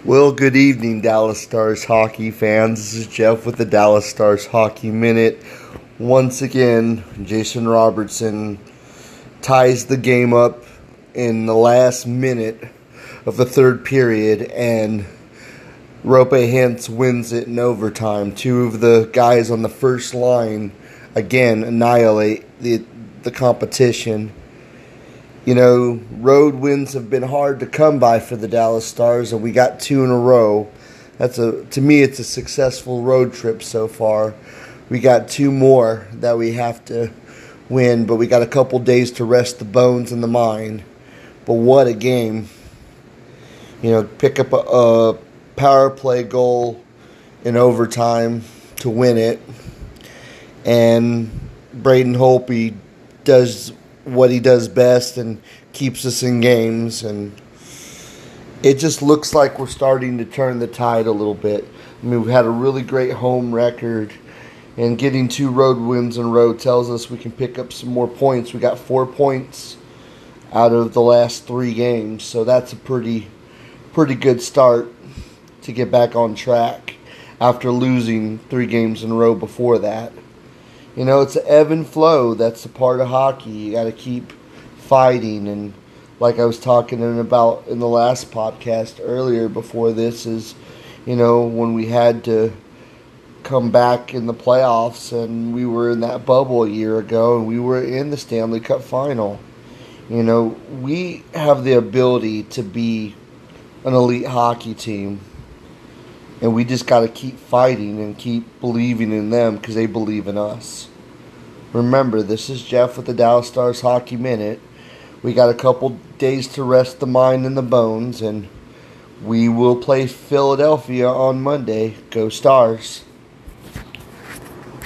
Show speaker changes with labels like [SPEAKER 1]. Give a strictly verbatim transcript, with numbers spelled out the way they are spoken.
[SPEAKER 1] Well, good evening, Dallas Stars hockey fans. This is Jeff with the Dallas Stars Hockey Minute. Once again, Jason Robertson ties the game up in the last minute of the third period, and Roope Hintz wins it in overtime. Two of the guys on the first line, again, annihilate the, the competition. You know, road wins have been hard to come by for the Dallas Stars, and we got two in a row. That's a to me, it's a successful road trip so far. We got two more that we have to win, but we got a couple days to rest the bones and the mind. But what a game. You know, pick up a, a power play goal in overtime to win it. And Braden Holtby does what he does best and keeps us in games, and it just looks like we're starting to turn the tide a little bit. I mean, we've had a really great home record, and getting two road wins in a row tells us we can pick up some more points. We got four points out of the last three games, so that's a pretty pretty good start to get back on track after losing three games in a row before that. You know, it's an ebb and flow. That's a part of hockey. You got to keep fighting. And like I was talking about in the last podcast earlier before this is, you know, when we had to come back in the playoffs and we were in that bubble a year ago and we were in the Stanley Cup final. You know, we have the ability to be an elite hockey team. And we just got to keep fighting and keep believing in them because they believe in us. Remember, this is Jeff with the Dallas Stars Hockey Minute. We got a couple days to rest the mind and the bones, and we will play Philadelphia on Monday. Go Stars.